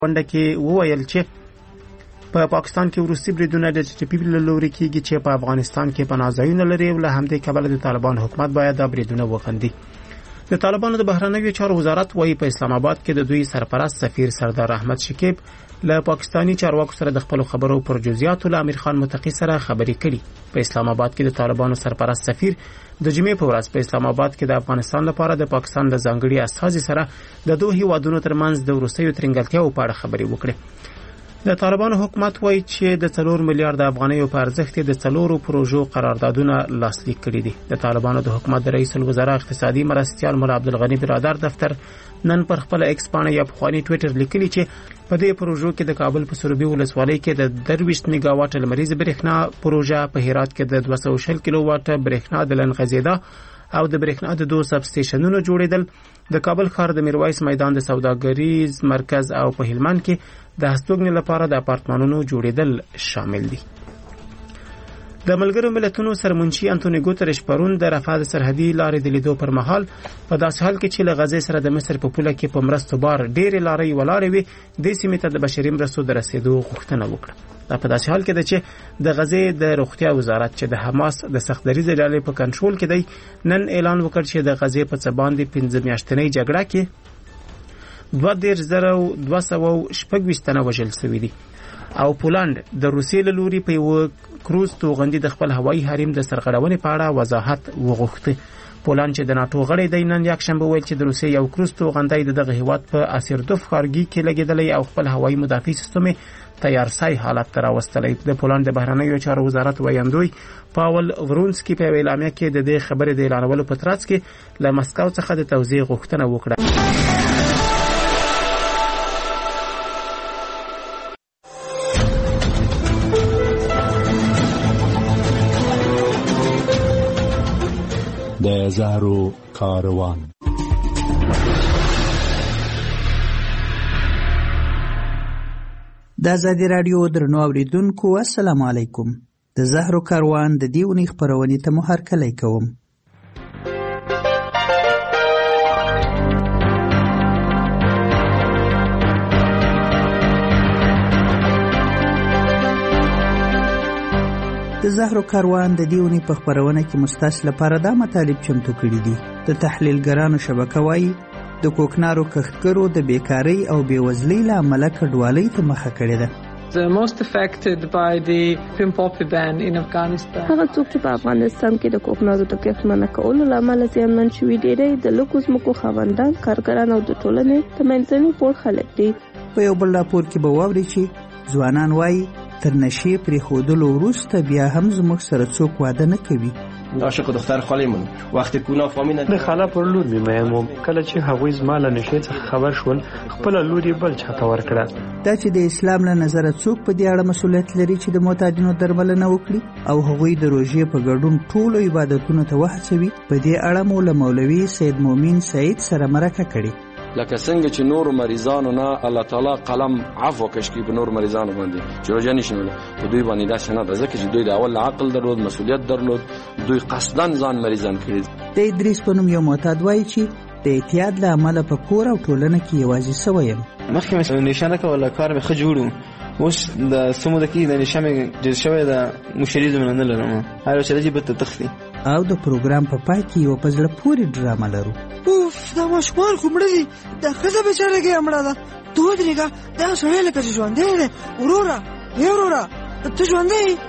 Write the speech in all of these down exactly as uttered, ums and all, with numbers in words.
غونډه کې وویل چې په پاکستان کې وروستي بریدونه د ټي پی پی له لوري کېږي چې په افغانستان کې پناه ځایونه لري او له همدې کبله د طالبان حکومت باید دا بریدونه وغندي. د طالبانو د بهرنیو چارو وزارت وايي په اسلام آباد کې د دوی سرپرست سفیر سردار احمد شکیب له پاکستانی چارواکو سره د خپل خبرو پر جزئیاتو له امیر خان متقی سره خبرې کړي. په اسلام آباد کې د طالبانو سرپرست سفیر د جمعې په ورځ په اسلام آباد کې د افغانستان لپاره د پاکستان د ځانګړي استازي سره د دوه هیوادونو ترمنځ د وروستیو ترنګلتیاو په اړه خبرې وکړي. د طالبانو حکومت وایي چې د څلور میلیارډ افغانیو په ارزښت د څلورو پروژو قراردادونه لاسلیک کړي دي. د طالبانو د حکومت د رئیس الوزرا اقتصادي مرستیال مولا عبدالغنی برادر دفتر نن پر خپل ایکس پاڼه یا پخوانی ټویټر لیکلی چې په دې پروژو کې د کابل په سروبي ولسوالۍ کې د درویشت میگا واټ لمریز برېښنا پروژه، په هرات کې د دوه سوه شل کیلو واټ برېښنا د لنغځېدا او د برېښنا د دوه سب سټیشنونو جوړېدل، د کابل ښار د میرویس میدان د سوداګریز مرکز او په هلمند کې د هستوګنې لپاره د اپارتمانونو جوړېدل شامل دي. د ملګرو ملتونو سرمنشي انټونی ګوتریش پرون د رفح د سرحدي لارې د لیدو پر مهال په داسې حال کې چې له غزې سره د مصر په پوله کې په مرستو بار ډېرې لارې ولاړې وي دې سیمې ته د بشري مرستو د رسېدو غوښتنه وکړه. دا په داسې حال کې ده چې د غزې د روغتیا وزارت چې د حماس د سخت دریځه ډلې په کنټرول کې دی نن اعلان وکړ چې د غزې په څه باندې پنځه میاشتنۍ جګړه کې دوه دېرش زره دوه سوه شپږ ویشت تنه وژل شوي دي او پولند د روسیې له لوري په یوه کروز توغندي د خپل هوایي حریم د سرغړونې په اړه وضاحت وغوښته. پولند چې د ناټو غړی دی نن یکشنبه ویل چې د روسیې یو کروز توغندی د دغه هیواد په اسیردوف ښارګي کې لګېدلی او خپل هوایي مدافع سیستم تیارسای حالت ته راوستلی. د پولند د بهرنیو چارو وزارت ویاندوی پاول ورونسکي په اعلامیه کې د دې خبرې د اعلانولو په ترڅ کې له مسکو څخه د توضیح غوښتنه وکړه. د زهرو کاروان. د ازادي راډیو درنو اوریدونکو السلام علیکم. د زهرو کاروان د دې اونۍ خپرونې ته مو هرکلی کوم. د زهرو کاروان د دې اونۍ په خپرونه کې مستاس لپاره دا مطالب چمتو کړي دي. د تحلیلګرانو شبکه وایي د کوکنارو کښتګرو د بیکارۍ او بېوزلۍ له امله کډوالۍ ته مخه کړې ده. The most affected by the pin poppy ban in Afghanistan. هغه څوک چې په افغانستان کې د کوکنارو د کښت منع کولو له امله زیانمن شوي ډېری د لږو ځمکو خاوندان، کارګران او د ټولنې د منځني پوړ خلک دي. په یو بل راپور کې به واورئ چې ځوانان وایي تر نشې پرېښودلو وروسته بیا هم زموږ سره څوک واده نه کوي. عاشق دختر خالمون وقتی کونا فامیل د خاله پر لور میمه کله چې هغوی زما له نشې څخه خبر شول خپل لور یې بل چاته ورکړه. دا چې د اسلام له نظره څوک په دې اړه مسؤلیت لري چې د معتادینو درملنه وکړي او هغوی د روژې په ګډون ټولو عبادتونو ته وهڅوي. په دې اړه مو له مولوي سید مومن سعید سره مرکه کړې. لکه څنګه چې نور مریضانو نه الله تعالی قلم عفو کشکی په نور مریضانو باندې چې روژه نشنول په دوی باندې دا شنه ده ځکه چې دوی د اول عقل درلود، مسؤلیت درلود، دوی قصدن ځان مریضان کړي. د ادریس په نوم یو معتاد وایي چې د اعتیاد له امله په کور او ټولنه کې یوازې سوی یم. مخکې مې نشانه کوله کار مې ښه جوړ و، اوس د څه موده کې د نشه مې جز شوی ده، مشتري دومره نه لرم، هر یو چې راځي بېرته تښتي. او د پروګرام په پای کې یوه په زړه پورې ډرامه لرو. اوف دا ماشومان خو مړه دي، دا ښځه بېچارهګۍ مړه ده. ته ودرېږه، دا سړی لکه چې ژوندی دی. وروره ای وروره ته ژوندی یې؟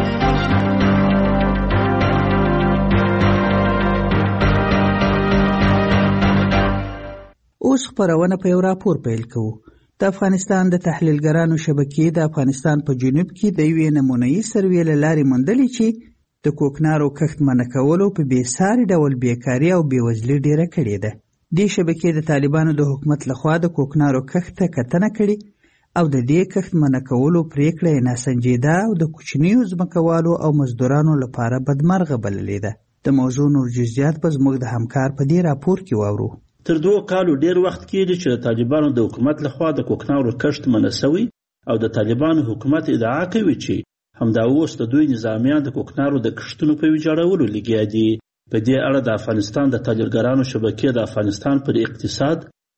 اوس خپرونه په یو راپور پیل کوو. د افغانستان د تحلیلګرانو شبکې د افغانستان په جنوب کې د یوې نمونه‌یي سروې له لارې موندلې چې د کوکنارو کښت منع کولو په بېساري ډول بیکاري او بېوزلي ډېره کړې ده. دې شبکې د طالبانو د حکومت لخوا د کوکنارو کښت ته کتنه کړې او د دې کښت منع کولو پریکړه یې ناسنجیده او د کوچنیو ځمکوالو او مزدورانو لپاره بدمرغه بللې ده. د موضوع نور جزئیات به زموږ د همکار په دې راپور کې واورو. تر دوه کالو ډیر وخت کېږي چې د طالبانو د حکومت لخوا د کوکنارو کښت منع شوی او د طالبانو حکومت ادعا کوي چې همدا اوس د دوی نظامیان د کوکنارو د کښتونو په ویجاړولو لګیا دي. په دې اړه د افغانستان د تحلیلګرانو شبکې د افغانستان پر اقتصاد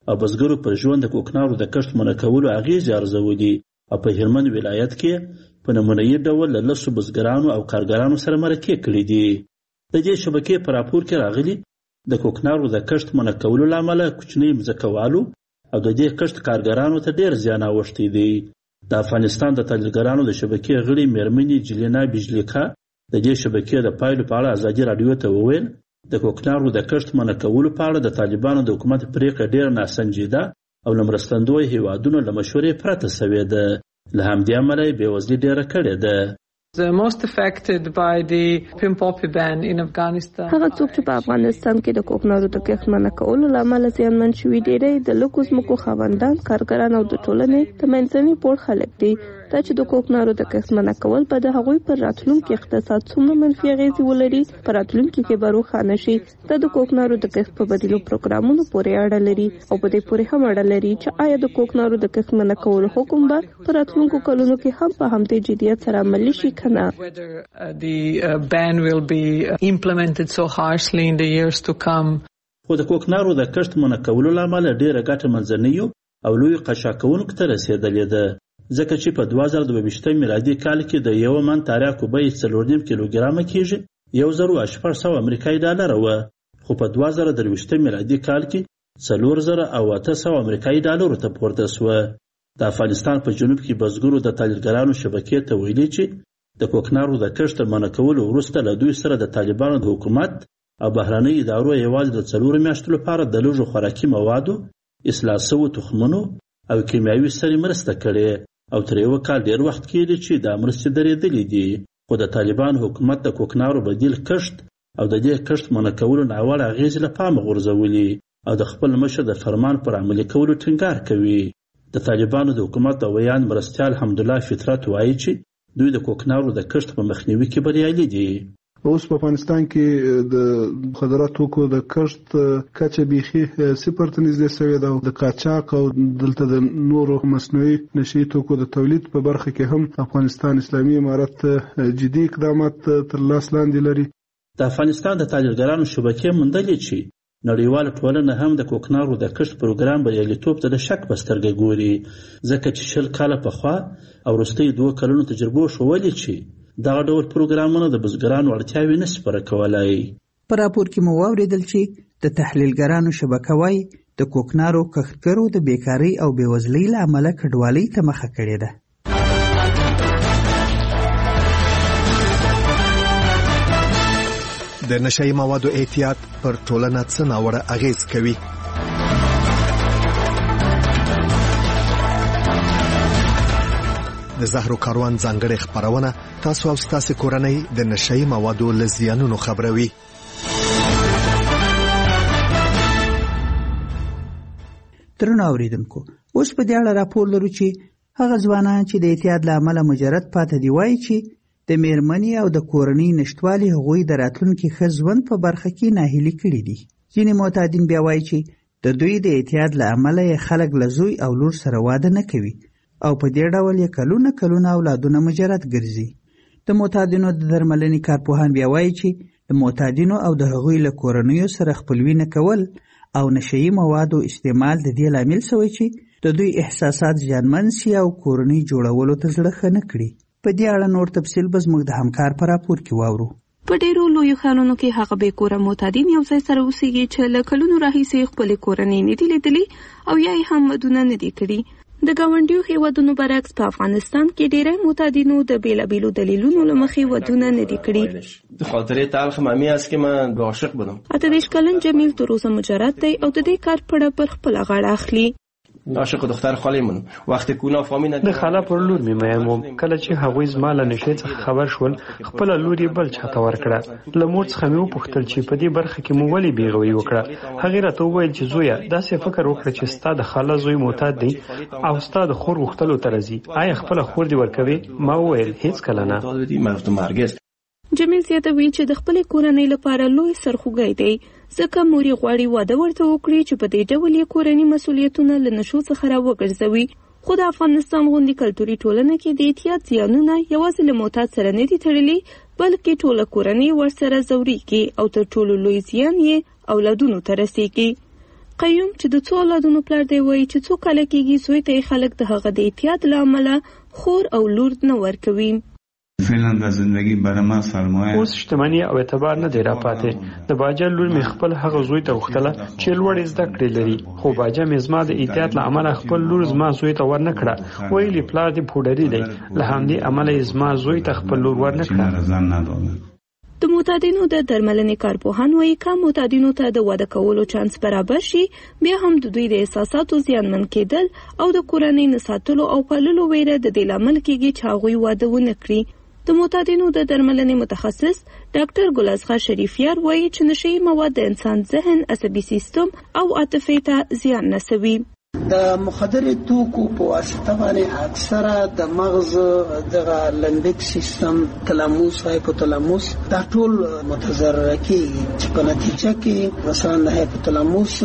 او بزګرو پر ژوند د کوکنارو د کښت منع کولو اغېزې ارزولي او په هلمند ولایت کې په نمونهیي ډول له لسو بزګرانو او کارګرانو سره مرکې کړي دي. د دې شبکې په راپور کې راغلي د کوکنارو د کښت منع کولو له امله کوچني مځکوالو او د دې کښت کارګرانو ته ډېر زیان اوښتی دی. د افغانستان د تحلیلګرانو د شبکې غړي میرمنې جلینا بیجلیکا د دې شبکې د پایلو په اړه ازادي راډیو ته وویل د کوکنارو د کښت منع کولو په اړه د طالبانو د حکومت پرېکړه ډېره ناسنجیده او له مرستندویو هیوادونو له مشورې پرته سوې ده. له همدې امله یې بېوزلي ډېره کړې ده. The most affected by the pin poppy ban in Afghanistan. هغه څوک چې په افغانستان کې د کوکنارو د کښت منع کولو له امله زیانمن شوي ډېری د لږو ځمکو خاوندان، کارګران او د ټولنې د منځني پوړ خلک دي. دا چې د کوکنارو د کښت منع کول به د هغوی پر راتلونکي اقتصاد څومره منفي اغېزې ولري په راتلونکي کې به روښانه شي. دا د کوکنارو د کښت په بدیلو پروګرامونو پورې اړه لري او په دې پورې هم اړه لري چې آیا د کوکنارو د کښت منع کولو حکم به په راتلونکو کلونو کې هم په همدې جدیت سره عملي شي که نه. Whether uh, the uh, ban will be uh, implemented so harshly in the years to come. خو د کوکنارو د کښت منع کولو له امله ډېره ګټه منځنیو او لویو قشاکونکو ته رسېدلې ده، ځکه چې په دوه زره دوه ویشتم میلادي کال کې د یو من تریاکو بیه څلور نیم کیلوګرامه کېږي یو زر او شپږ سوه امریکایي ډالره وه، خو په دوه زره درویشتم میلادي کال کې څلور زره او اته سوه امریکایي ډالرو ته پورته سوه. د افغانستان په جنوب کې بزګرو د تحلیلګرانو شبکې ته ویلي چې د کوکنارو د کښت منع کولو وروسته له دوی سره د طالبانو د حکومت او بهرنۍ ادارو یوازې د څلورو میاشتو لپاره د لږو خوراکي موادو، اصلاح شوو تخمونو او کیمیاوي سرې مرسته کړې او تر یو کال ډېر وخت کېږي چې دا مرستې درېدلې دي. خو د طالبانو حکومت د کوکنارو بدیل کښت او د دې کښت منع کولو ناوړه اغېزې له پامه غورځولي او د خپل مشر د فرمان پر عملي کولو ټینګار کوي. د طالبانو د حکومت د ویان مرستیال حمدالله فطرت وایي چې دوی د کوکنارو د کښت په مخنیوي کې بریالي دي. اوس په افغانستان کې د مخدراتو توکو د کښت کچه بیخي صفر ته نږدې شوې ده او د قاچاق او دلته د نورو مصنوعي نشهیي توکو د تولید په برخه کې هم افغانستان اسلامي امارت جدي اقدامات تر لاس لاندې لري. د افغانستان د تاجرګرانو شبکې موندلې چې نړیواله ټولنه هم د کوکنارو د کښت پروګرام بریالیتوب ته د شک په سترګه ګوري، ځکه چې شل کاله پخوا او وروستیو دوه کلونو تجربو ښودلې چې دغه ډول پروګرامونه د بزګرانو اړتیاوې نشي پوره کولی. په راپور کې مو واورېدل چې د تحلیلګرانو شبکه وایي د کوکنارو کښتګرو د بیکارۍ او بېوزلۍ له امله کډوالۍ ته مخه کړې ده. د نشهیي موادو اعتیاد پر ټولنه څه ناوړه اغېز کوي؟ د زهرو کاروان ځانګړې خپرونه تاسو او ستاسو کورنۍ د نشهیي موادو له زیانونو خبروي. درنو اورېدونکو، اوس په دې اړه راپور لرو چې هغه ځوانان چې د اعتیاد له امله مجرد پاتې دي وایي چې د میرمنې او د کورنۍ نشتوالي هغوی د راتلونکي ښه ژوند په برخه کې ناهیلي کړي دي. ځینې معتادین بیا وایي چې د دوی د اعتیاد له امله یې خلک له زوی او لور سره واده نه کوي او په دې ډول یې کلونه کلونه اولادونه مجرد ګرځي. د معتادینو د درملنې کارپوهان بیا وایي چې د معتادینو او د هغوی له کورنیو سره خپلوي نه کول او نشهیي موادو استعمال د دې لامل شوی چې د دوی احساسات زیانمن سي او کورنۍ جوړولو ته زړه ښه نه کړي. په دې اړه نور تفصیل به زموږ د همکار په راپور کې واورو. په ډېرو لویو ښارونو کې هغه بې کوره معتادین یو ځای سره اوسېږي چې له کلونو راهیسې خپلې کورنۍ نه دي لیدلي او یا یې هم ودونه نه دي کړي. د ګاونډیو هیوادونو برعکس په افغانستان کې ډېری معتادینو د بېلابېلو دلیلونو له مخې ودونه نه دي کړي. خاطره تلخ ممی است که من عاشق بودم. اته دېرش کلن جمیل تر اوسه مجرد دی او د دې کار پړه پر خپله غاړه اخلي. عاشق دختر خالمون وقتی کونا فامیل د خاله پر لور مې مېم کله چې هغوی زما له نشې څخه خبر شول خپل لور یې بل چاته ورکړه. له مور څخه مې وپوښتل چې په دې برخه کې مو ولې بېغوري وکړه. هغې راته وویل چې زویه داسې فکر وکړه چې ستا د خاله زوی معتاد دی او ستا د خور غوښتلو ته راځي. آیا خپله خور دې ورکوې؟ ما وویل هېڅکله نه. جمیل زیاتوي چې د خپلې کورنۍ لپاره لوی سرخوږی دی ځکه مور یې غواړي واده ورته وکړي چې په دې ډول یې کورني مسؤلیتونه له نشو څخه راوګرځوي. خو د افغانستان غوندې کلتوري ټولنه کې د اعتیاد زیانونه یوازې له معتاد سره نه دي تړلي بلکې ټوله کورنۍ ورسره ځورېږي او تر ټولو لوی زیان یې اولادونو ته رسېږي. قیوم چې د څو اولادونو پلار دی وایي چې څو کاله کېږي زوی ته خلک د هغه د احتیاط له امله خور او لور نه ورکوي. فعلا د زندگی برای ما سرمایه اوس شتمني او اعتبار نه دی را پاتې. د باجا لور مې خپل هغه زوی ته وختله چې لوړې زده کړې لري، خو باجا مې زما د احتیاط له امله خپل لور زما زوی ته ورنه کړه. ویلي پلار دې پوډري دی، له همدې امله زما زوی ته خپل لور ورنه کړه. د معتادینو د درملنې کارپوهان وایي که معتادینو ته د واده کولو چانس برابر شي، بیا هم د دوی د احساساتو زیانمن کېدل او د کورنۍ نه ساتلو او پاللو ویره د دې لامل کېږي چې هغوی واده ونه کړي. د معتادینو د درملنې متخصص ډاکټر ګلازغه شریفیار وایي چې نشهیي مواد د انسان ذهن، عصبي سیستم او عاطفې ته زیان رسوي. د مخدري توکو په واسطه باندې اکثره د مغز دغه لمبیک سیستم، تلاموس، هایپوتلاموس دا ټول متضرر کیږي چې په نتیجه کې مثلا د هایپوتلاموس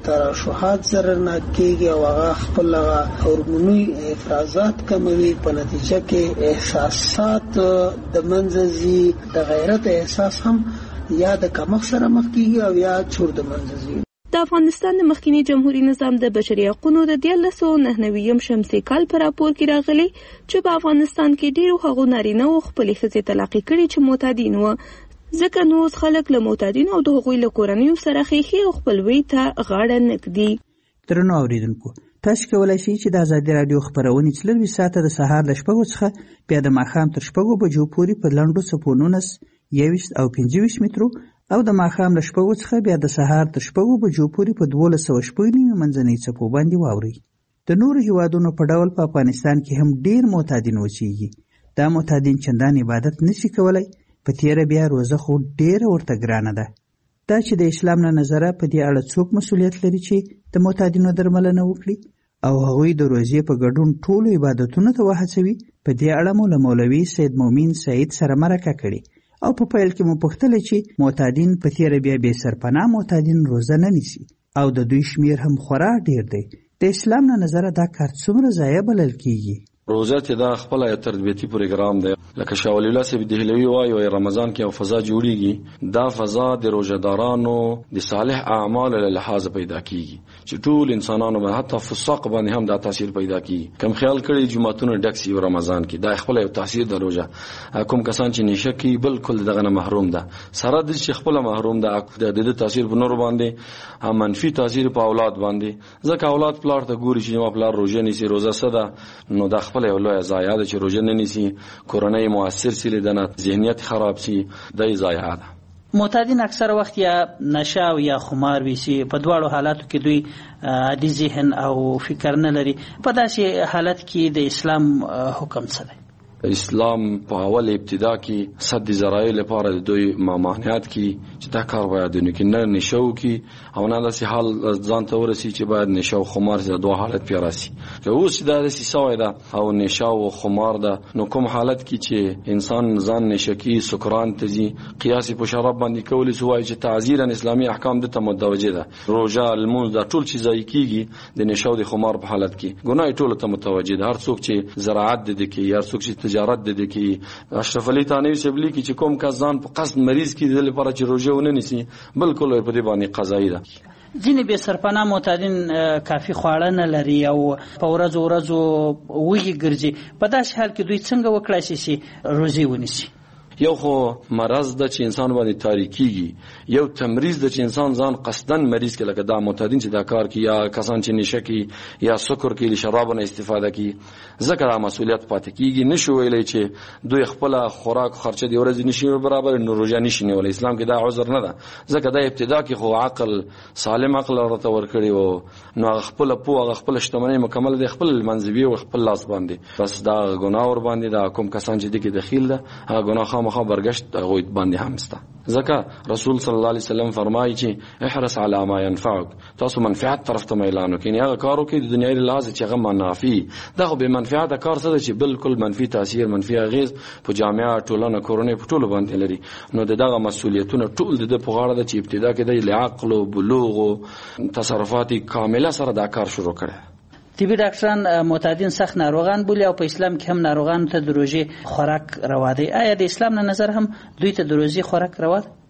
ترشحات ضررناک کیږي او هغه خپل هورموني افرازات کموي. په نتیجه کې احساسات د منځي، د غیرت احساس هم یا د کمښت سره مخ کیږي او یا چور د منځي. د افغانستان د مخکینی جمهوریت نظام د بشري حقوقو د دیارلس سوه نهه نوي شمسي کال په راپور کې راغلي چې په افغانستان کې ډیرو هغو نارینه او خپلې ښځې طلاق کړي چې معتادین وو، ځکه نو اوس خلک له معتادینو او د هغوی له کورنیو سره ښیښې او خپلوۍ ته غاړه نه ږدي. درنو اورېدونکو، تاسو کولی شئ چې د ازادي راډیو خپرونې څلرویشت ساعته د سهار له شپږو څخه بیا د ماښام تر شپږو بجو پورې په لنډو څپو نولس، یوویشت او پنځه ویشت مترو او د ماښام له شپږو څخه بیا د سهار تر شپږو بجو پورې په دولس سوه شپږ نیمې منځنۍ څپو باندې واورئ. د نورو هیوادونو په ډول په افغانستان کې هم ډیر معتادین اوسېږي. دا معتادین چندان عبادت نشي کولی، په تیره بیا روزه خو ډیره ورته ګرانه ده. دا چې د اسلام له نظره په دې اړه څوک مسؤلیت لري چې د معتادینو درملنه وکړي او هغوی د روزې په ګډون ټولو عبادتونو ته وهڅوي؟ په دې اړه مو له مولوي سید مومن سعید سره مرکه کړې او په پیل کې مو پوښتله چې معتادین په تیره بیا بې سرپناه معتادین روزه نه نیسي او د دوی شمیر هم خورا ډیر دی. د اسلام له نظره دا کار څومره ضایع بلل کیږي؟ روزه ته دا خپل یو تربیتی پروګرام دی، لکه شاه ولی الله صاحب دهلوی وایي او رمضان کې یو فضا جوړیږي. دا فضا د روزدارانو د صالح اعمال له لحاظ پیدا کیږي چې ټول انسانانو باندې حتی فساق باندې هم دا تاثیر پیدا کیږي. کوم خیال کړي جمعتون ډک سی رمضان کې دا خپل یو تاثیر د روزه. کوم کسان چې نشه کوي بالکل دغه نه محروم ده، سره د چې خپل محروم ده د تاثیر په نور باندې هم منفي تاثیر په اولاد باندې. ځکه اولاد پلار ته ګوري چې ما پلار روزه نیسي، روزه سده نو دا خپل یو لوی ضایعه ده چې روزه نه نیسي، کورنۍ مؤثر سي، لیدنه ذهنیت خراب سي، د ضایعه ده. معتادین اکثر وخت یا نشه او یا خمار ویسي، په دواړو حالاتو کې دوی عادي ذهن او فکر نه لري. په داسې حالت کې د اسلام حکم څه دی؟ اسلام په اول ابتدا کې صد ذرایع لپاره د دوی ممانعت کی چې دا کار باید نه کې نه نشو کی او نه داسې حال ځان ته ورسی چې باید نشو خمار د دوه حالت پیراسي. که اوس دا داسې سوی ده او نشو او خمار ده، نو کوم حالت کې چې انسان ځان نشکی سکران تزي قیاس په شراب باندې کولی سوای چې تعزیرا اسلامي احکام د ته متوجه ده. روزه، المونځ دا ټول شي ځای کیږي د نشو د خمار په حالت کې ګناه ټول ته متوجه ده. هر څوک چې زراعت د کې یا څوک چې تجارت د دې کې اشرف علي تانوي شبلی کې چې کوم کس ځان په قصد مریض کې د لپاره چې روزه ونه نیسي بالکل په دې باندې قضایي ده. ځینې بې سرپناه معتادین کافي خواړه نه لري او په ورځو ورځو وږي ګرځي. په داسې حال کې دوی څنګه وکړای شي چې روزه ونیسي؟ یو خو مرض د چې انسان باندې تاریکیږي، یو تمریض د چې انسان ځان قصدن مریض کې لکه دا معتادین چې دا کار کوي یا کسان چې نشه کوي یا سکر کوي، شراب نه استفاده کوي، ځکه دا مسؤلیت پاتې کیږي. نشو ویلی چې دوی خپل خوراک خرچه دی ورځ نشي برابر نو روزه نشي نیولای. اسلام کې دا عذر نه ده، ځکه دا ابتدا کې خو عقل سالم عقل ورته ورکړي وو، نو خپل پوهه خپل شتمنۍ مکمل دی خپل منځوي او خپل لاس باندې، بس دا ګناه ور باندې دا کوم کسان چې دغه دخیل ده هغه ګناه مخه برگشت غوید باندې هم ستا. ځکه رسول صلی الله علیه وسلم فرمایي چې احرص علی ما ينفعك، تاسو منفعت طرف ته میلان وکړئ. هغه کارو کې د دنیاي لحاظ چې هغه منافي دا خو به منفعت کار څه چې بالکل منفي تاثیر منفي اغیز په جامعه ټولنه کورونه په ټولو باندې لري. نو دغه مسؤلیتونه ټول د په غاړه د چې ابتدا کې د عقل او بلوغ او تصرفات کامله سره دا کار شروع کړي. طبي ډاکټران معتادین سخت ناروغان بولي او په اسلام کې هم ناروغان ته د روزې خوراک روا دی. آیا د اسلام نه نظر هم دوی ته د روزې خوراک روا دی؟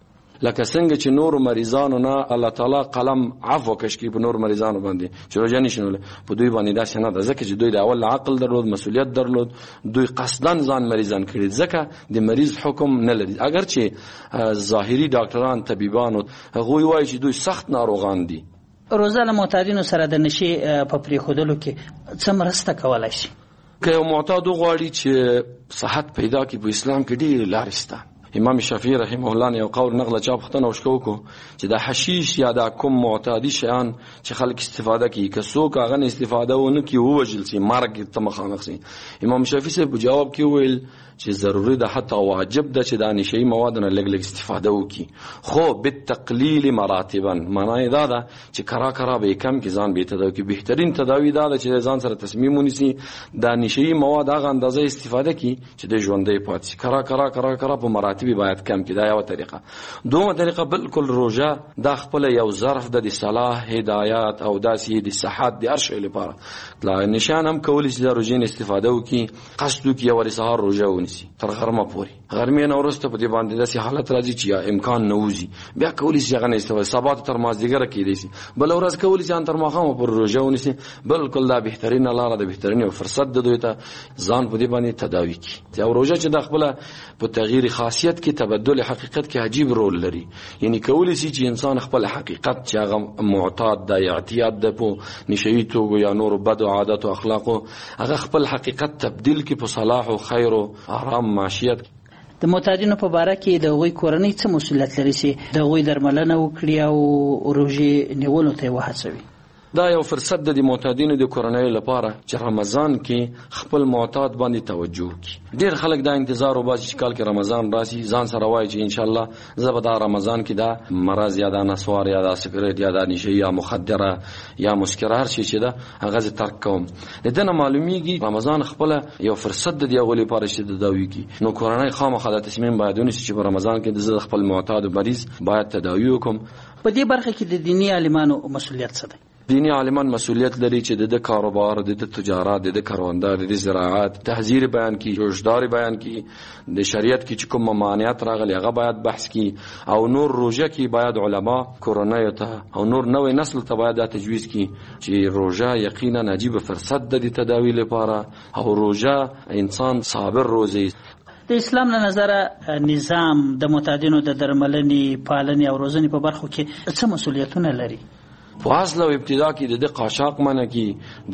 لکه څنګه چې نور مریضانو نه الله تعالی قلم عفو کش کی په نور مریضانو باندې چې روزه نشنول په دوی باندې داسې نه ده، ځکه چې دوی د اول عقل درلود، مسؤلیت درلود، دوی قصدن ځان مریضان کړي، ځکه د مریض حکم نه لري. اگر چې ظاهري ډاکټران طبيبان هغوی وایي چې دوی سخت ناروغان دي. روزه له معتادینو سره د نشي په پریښودلو کې څه مرسته کولای شي؟ که یو معتاد غواړي چې صحت پیدا کړي په اسلام کې ډېرې لارې شته. امام شافعي رحمه الله یو قول نقل چا پختنه وشکو کو چې د حشیش یا د کوم معتادی شیان چې خلک استفاده کوي که څوک هغه نه استفاده ونه کوي ووجل سي مرګ ته مخامخ سي. امام شافعي صاحب په جواب کې ویل چې ضروري ده حتی واجب ده چې د نشي مواد نه لګ لګ استفاده وکړي، خو بالتقلیل مراتبا، معنی دا ده چې کرا کرا به کم کې ځان به تداوی کې بهترین تداوی دا ده چې ځان سره تصمیم ونیسي د نشي مواد هغه اندازه استفاده کړي چې د ژوندې پاتې شي. کرا کرا کرا کرا په مراتب باید کم کړي. دا یو طریقه. دومره طریقه بالکل روزه دا خپل یو ظرف د صلاح هدایت او داسې د صحت د ارشې لپاره لا نشان هم کولی چې د روزې استفاده وکړي، قصد وکړي او سهار روزه ونیسي تر غرمه پورې. غرمې نه وروسته په دې باندې داسې حالت راځي چې یا امکان نه وځي بیا کولی شي هغه نه استفاده سبا تر مازدیګره کېدی شي، بل ورځ کولی شي تر ماښامه پورې روزه ونیسي. بالکل دا بهترینه لاره ده، بهترینه فرصت ده دوی ته ځان په دې باندې تداوی کړي. او روزه چې د خپل په تغییر خاصیت کې تبدل حقیقت کې عجیب رول لري. یعنی کولی شي چې انسان خپل حقیقت چې هغه معتاد ده یا اعتیاد ده په نشوي توګو یا نور بد عادت او اخلاقو، هغه خپل حقیقت تبدیل کې په صلاح او خیر او آرام معیشت. د معتادینو په باره کې د هغوی کورنۍ څه مسؤلیت لري چې د هغوی درملنه وکړي او روژې نیولو ته یې وهڅوي؟ دا یو فرصت د معتادینو د کورنۍ لپاره چې رمضان کې خپل معتاد باندې توجه وکړي. ډېر خلک دا انتظار وباسي چې کال کې رمضان راشي، ځان سره وایي چې ان شاء الله زه به دا رمضان کې دا مرض یا دا نسوار یا دا سګرټ یا دا نشه یا مخدره یا مسکر هر شي چې دا هغه زه ترک کوم. د دې نه معلومیږي رمضان خپل یو فرصت د دیغه لپاره چې د داوی کی. نو کورنۍ خامخا د تصمیم باید ونیسي چې په رمضان کې د خپل معتاد مریض باید تداوی وکم. په دې برخه کې د دینی عالمانو مسؤلیت څه دی؟ دینی عالمان مسؤلیت لري چې د کاروبار، د تجارت، د کاروبار، د زراعت تحذير بیان کی، جوشدار بیان کی، د شریعت کې چې کوم ممانعات راغلي هغه باید بحث کی، او نور روزه کې باید علما کورنۍ ته او نور نوې نسل ته باید تجویز کی چې روزه یقینا عجیب فرصت د تداوی لپاره او روزه انسان صابر روزي. د اسلام له نظره نظام د معتادینو د درملنې، پالنې او روزنې په برخو کې څه مسؤلیتونه لري؟ په اصل او ابتدا کې د قاچاق منه کی،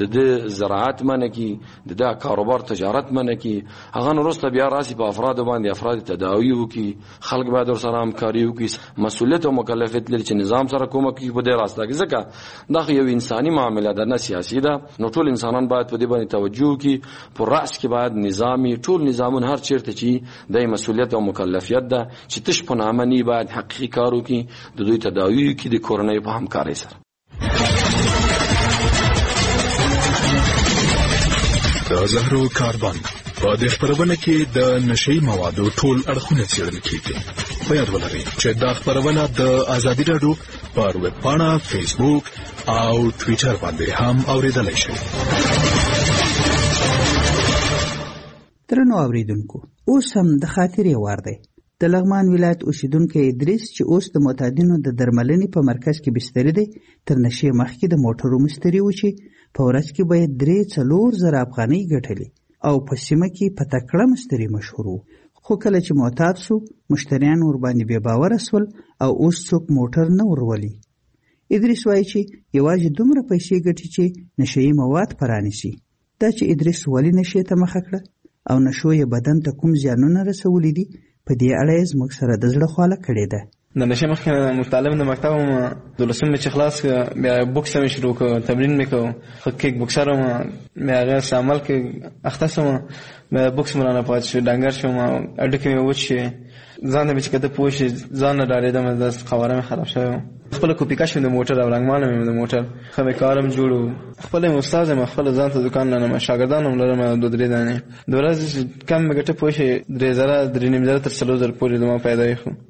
د زراعت منه کی، د کاروبار تجارت منه کی، هغه وروسته بیا راسي په افراد باندې افراد تداوی وکي، خلک باید سره همکاري وکي. مسؤلیت او مکلفیت لري چې نظام سره کومه کوي په دې راسته کې، ځکه دا یو انساني معامله ده نه سیاسي ده. نو ټول انسانان باید په دې باندې توجه وکي. په راس کې باید نظامی ټول نظامون هر چیرته چې د مسؤلیت او مکلفیت ده چې تش په نامه نه باید حقيقي کار وکي، د دوی تداوی کې د کورنۍ په همکارۍ سره. د زهرو کاربن په دې خبرونه کې د نشي موادو ټول اړخونه څېړل کیږي. په یاد ولرئ چې دا خبرونه د ازادي راډیو پر ویب پاڼه، فیسبوک او ټوئیټر باندې هم اوریدلای شئ. درنو اوریدونکو، اوس هم د خاطرې وار دی. د لغمان ولایت اوسیدونکو ادریس چې اوس د معتادینو د درملنې په مرکز کې بستر دی، تر نشي مخکې د موټرو مستری و چې په ورځ کې باید درې څلور زره افغانۍ ګټلې او په سیمه کې په تکړه مستری مشهور و. خو کله چې معتاد سو، مشتریان ور باندې بې باوره سول او اوس څوک موټر نه ورولي. ادریس وایي چې یوازې دومره پیسې ګټي چې نشي مواد پرانیسي. دا چې ادریس ولې نشي ته مخه کړه او نشو یې بدن ته کوم زیانونه رسولي دي، په دې اړه یې زموږ سره د زړه خواله کړې ده. د نشي مخکې مطالب د مکتب دولسم چې خلاص بیا بوکس مې شروع کړ، تمرین مې کړ، خو کیک بوکسر وم، بیا هغه عمل کې اخته سوم، بیا بوکس مرانه پات شو، ډنګر شوم، اډوکې مې وچ شي، ځان مې چې کده پوه شي ځان نه ډارېدم، د خبره مې خراب شوی. خپل کوپی کاشم د موټر او رنګمانه مې د موټر خو مې کارم جوړو. خپل استاد مې خپل ځان ته دکان نه ما شاګردانو لرم دوه درې دانې د ورځې کم مې ګټه پوه شي درې زره درې نیم زره تر څلور زره پورې د ما پیدا یې خو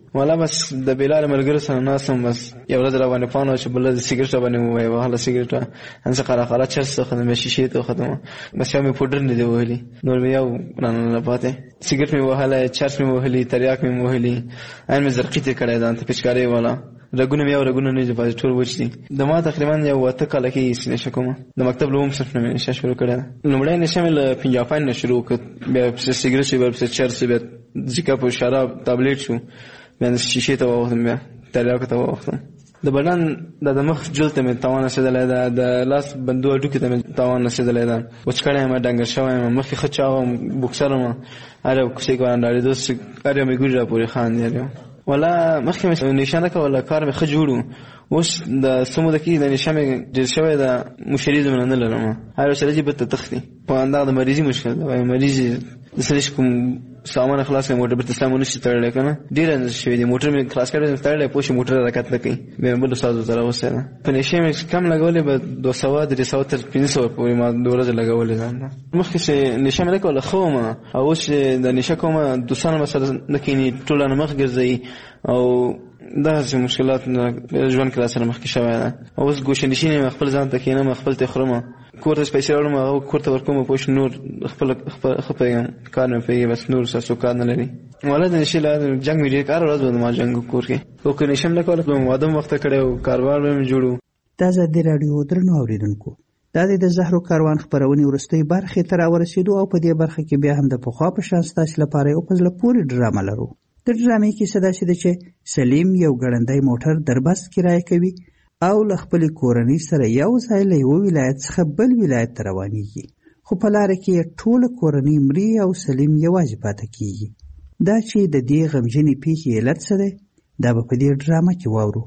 ولا بس د بلال ملګرو سره ناسم بس یو ورځ را باندې پانو چې بل د سیګریټ باندې وای وهله سیګریټ انسه قرا قرا چرس خدمه شیشه ته خدمه بس مې پودر نه دی وهلی نور مې یو نه پاتې سیګریټ مې وهله چرس مې وهلی تریاک مې وهلی ان مې زرقیته کړه ځان ته پچکاري والا رګونه مې او رګونه نه دی ټول وچ دي د ما تقریبا یو وته کال کې سینې شکوم د مکتب لوم صرف نه نشه شروع کړه لومړی نشه مې له پنځاپان نه شروع کړ بیا سیګریټ بیا چرس بیا ځکه په شراب ټابلیټ شو بیا شیشه ته وختم بیا تریاک ته وختم د بدن د مخ جلته مې توان نشدلای دا د لاس بندو اډو کې ته توان نشدلای دا وچکړې ما ډنګر شوم مخ خچاوم بوکسرم اره کوڅې ګونداري دوست اړ مې ګوره پورې خان دی ولا مخکې مې نشانه کوله کار مې ښه جوړو اوس د سمو د کې د نشانه ډېر شوی د مشري زمونه نه لرم هر سره چې به تختی په اندازه د مریضي مشکل دی مریضي د سړي کوم سامان خلاص کړم موټر به تسلیم نشي تړل کنه ډیر شوی دی موټر مې خلاص کړم تړل پوښ موټر راکټ لکې به بل سازو سره وسه په نشه مې کم لګولې به دوه سوه درې سوه تر پنځه سوه پورې ما دوه ورځې لګولې ځان مخکې چې نشه مې کوله خو ما او چې د نشه کومه دوسانه مسله نکینی ټول نه مخ ګرځي او دا چې مشکلات ژوند کله سره مخکې شوی ده اوس ګوشنشینې خپل ځان ته کینم خپل ته خورم کور ته پیسې راوړم او کور ته ورکوم پوښ نور خپل خپل کار نه پیږي بس نور څه کار نه لري ولادت نشي لا جنگ مې کار ورځ ما جنگ کور کې او کني شم نه کوله کوم واده وخت کړو کاروبار مې جوړو دا زه د رادیو درنو اوریدونکو دا د زهرو کاروان خبرونه ورستۍ برخه تر ورسېدو او په دې برخه کې بیا هم د پخوا په شان ستاسو لپاره او په ځل پوری ډرامه لرو د ډرامې کې صدا شي چې سلیم یو ګړندی موټر دربس کرایه کوي او له خپل کورنۍ سره یو ځای له یو ولایت څخه بل ولایت ته روانېږي خو په لاره کې ټول کورنۍ مري او سلیم یوازې پاتې کیږي دا چې د دې غمجنې پیښې علت څه دی دا به په دې ډرامه کې واورو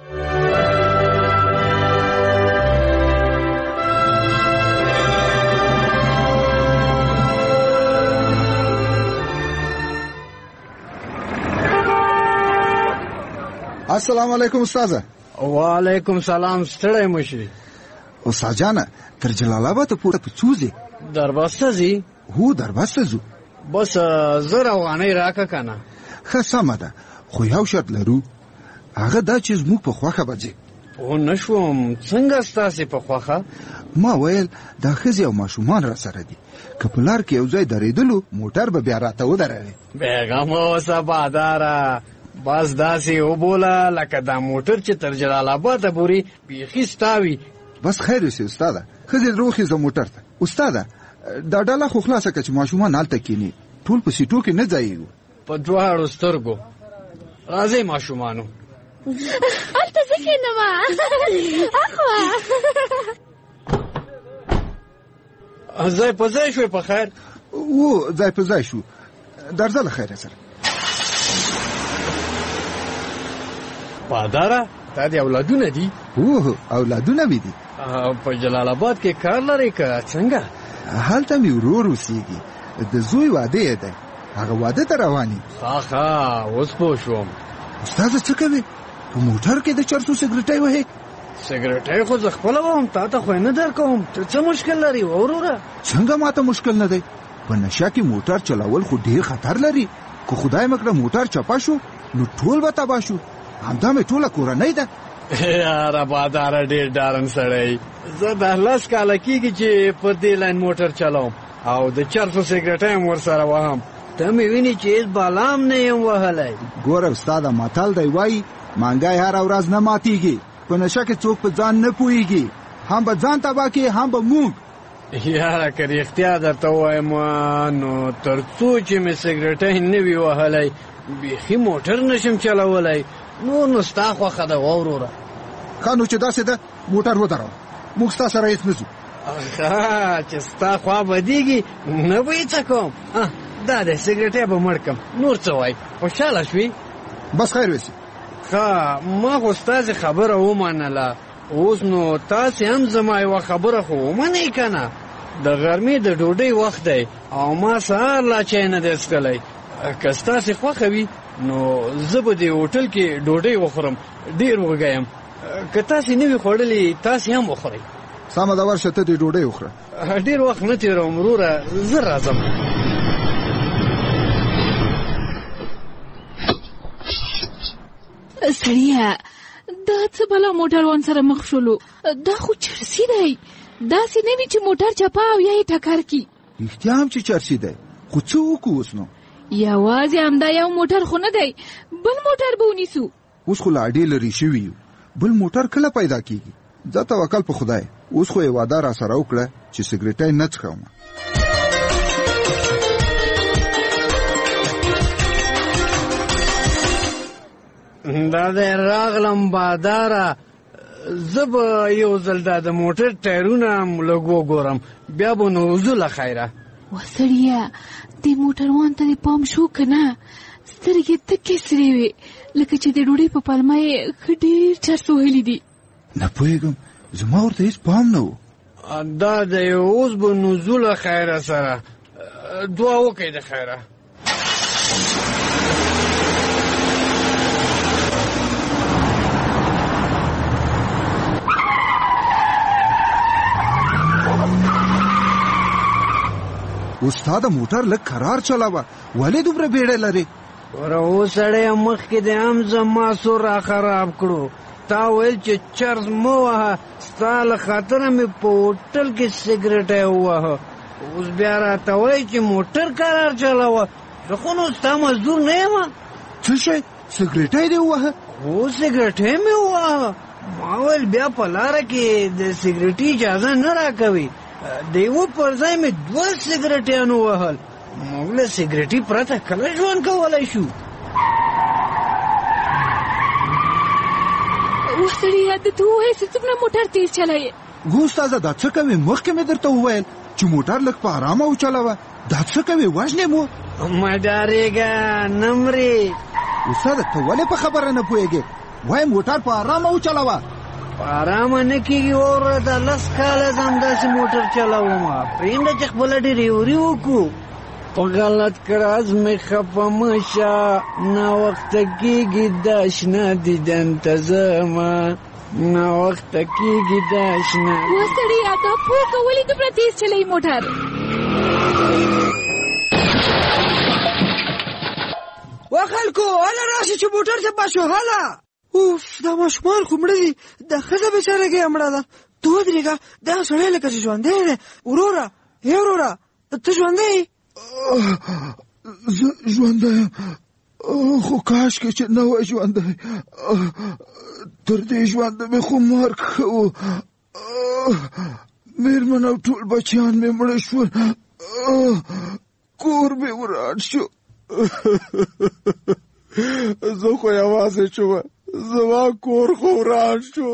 السلام علیکم استاد. وعلیکم سلام ستړی مشري. استاد جان تر جلال آباد پورې پچوزي دربسته زی هو دربسته زو بس زره افغانۍ راکا کنه ښه سمه ده خو یو شرط لرو هغه دا چې زموږ په خوښه بځي او نشوم څنګه ستاسې په خوښه ما ویل دا ښځې او ماشومان را سره دي که په لار کې یو ځای درېدلو موټر به بیا راته ودروي بیغم اوسه باداره بس داسې وبوله لکه دا موټر چې تر جلال آباده پورې بیخي ستا وي بس خیر اوسې استاده ښځې روخېزه موټر ته استاده دا ډاله خو خلاصه که چې ماشومان هلته کښېني ټول په سیټو کې نه ځایېږو په دواړو سترګو راځئ ماشومانو هلته زه کښېنم اخوا ځای په ځای شوې په خیر و ځای په ځای شو درځه له خیره سره پاداره تا دې اولادونه دي اوه اولادونه مې دي په جلال آباد کې کار لرې که څنګه هلته مې ورور اوسېږي د زوی واده یې دی هغه واده ته روان یي ښه ښه اوس پوه شوم استاده څه کوې په موټر کې د چرسو سګرټۍ وهې سګرټۍ خو زه خپله وهم تا ته خو یې نه در کوم ته څه مشکل لري وروره څنګه ماته مشکل نه دی په نشه کې موټر چلول خو ډېر خطر لري که خدای مه کړه موټر چپه شو نو ټول به تباه شو همدا مې ټوله کورنۍ ده یاره باداره ډېر ډارن سړی زه د لس کاله کېږي چې په دې لاین موټر چلوم او د چرسو سګرټۍ هم ورسره وهم ته مې ویني چې هېڅ بالام نه یم وهلی ګوره استاده متل دی وایي مانګی هره ورځ نه ماتېږي په نشه کې څوک په ځان نه پوهېږي هم به ځان تباه کړي هم به موږ یاره که رښتیا درته ووایم نو تر څو چې مې سګرټۍ نه وي وهلی بیخي موټر نشم چلولی نور نو ستا خوښه ده ووروره ښه نو چې داسې ده موټر ودروه موږ ستا سره هېڅ نه ځو ښه چې ستا خوا بدېږي نه به یې څه کوم دا دی سګرټۍ به مړ کړم نور څه وایي خوشحاله شوې بس خیر وسي ښه ما خو ستاسې خبره ومنله اوس نو تاسې هم زما یوه خبره خو ومنئ که نه د غرمې د ډوډۍ وخت دی او ما سهار لا چای نه دی څښلی که ستاسې خوښه وي نو زه به دې هوټل کې ډوډۍ وخورم ډېر وږی یم که تاسې نه وي خوړلې تاسې هم وخورئ سمه ده ورشه ته دې ډوډۍ وخوره ډېر وخت نه تېروم وروره زه راځم سړیه دا څه بلا موټروان سره مخ شولو؟ دا خو چرسي دی، داسې نه وي چې موټر چپا او یا یې ټکر کی. رښتیا هم چې چرسي دی، خو څه وکړو اوس نو؟ یوازې همدا یو موټر خو نه دی، بل موټر به ونیسو. اوس خو لا ډېر لرې شوي یو، بل موټر کله پیدا کیږي؟ ځه توکل په خدای. اوس خو یې واده را سره وکړه چې سګریټ نه څښم. دا دی راغلم باداره، زه به یو ځل دا د موټر ټایرونه لږ وګورم، بیا به نو وځو له خیره. وسړیه دې موټروان ته دې پام شو که نه؟ سترګې تکې سرې وې لکه چې د ډوډۍ په پلمه یې ښه ډېر چرس وهلي دي. نه پوهېږم، زما ورته هېڅ پام نه و. دا دی اوس به نو ځو له خیره سره، دعا وکړئ د خیره. استاد موټر لږ کرار چلاوه، ولې دومره بیړه لري؟ وره اوس سړی مخکې د هم زما سور را خراب کړو. تا ویل چې چرس مه وهه، ستا له خاطره مې په هوټل کې سګرټی ووهه، اوس بیا راته وایي چې موټر کرار چلاوه. زه خو نو ستا مزدور نه یم. څه شی؟ سګرټی دې ووهه؟ هو سګرټی مې ووهه. ما ویل بیا په لاره کې د سګرټي اجازه نه راکوي، د یوه پر ځای مې دوه سګرټیانو وهل. موږ له سګرټي پرته کله ژوند کولی شو؟ وسړیه د ته ووایې چې څومره موټر تیز چلایې. ګو استاده دا څه کوې؟ مخکې مې درته وویل چې موټر لږ په ارامه وچلوه. دا څه کوې؟ وژنې مو؟ مه ډارېږه نه مرې. استاده ته ولې په خبره نه پوهېږې؟ وایي موټر په ارامه وچلوه. په ارامه نه کېږي وره، دا لس کاله زه همداسې موټر چلومه. پرېږده چې خپله ډریوري وکړو. په غلط کړاز مې خفه مه شه، ناوخته کېږي دا شنه دیدن ته ځمه، ناوخته کېږي دا شنه. وسړیه دا پوکه ولې دومره تیز چلوي موټر؟ و خلکو هله راشي چې موټر چپا شو. هله اوف دا ماشومان خو مړه دي، دا ښځه بېچارهګۍ مړه ده. ته ودرېږه، دا سړی لکه چې ژوندی دی. وروره ای وروره ته ژوندی یې؟ زه ژوندی یم، خو کاشکې چې نه وای ژوندی. تر دې ژونده مې خو مرګ ښه و. مېرمن او ټول بچیان مې مړه شول، کور مې وران شو. زه خو یوازې شوم، زما کور خو وران شو.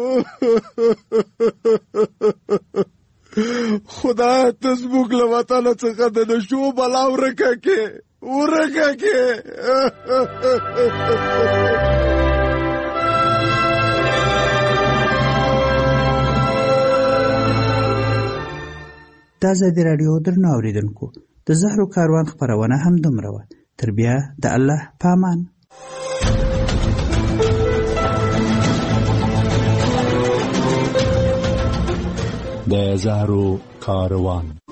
خدای ته زموږ له وطنه څخه د نشو بلا ورکه کې ورکه کې. د ازادي راډیو درنو اورېدونکو، د زهرو کاروان خپرونه هم دومره وه. تر بیا د الله په امان. د زهرو کاروان.